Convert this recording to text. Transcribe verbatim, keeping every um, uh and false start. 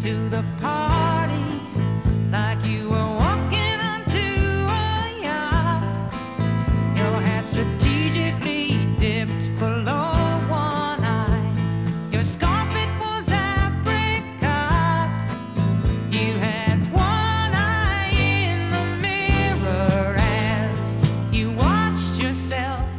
to the party like you were walking onto a yacht. Your hat strategically dipped below one eye. Your scarf, it was apricot. You had one eye in the mirror as you watched yourself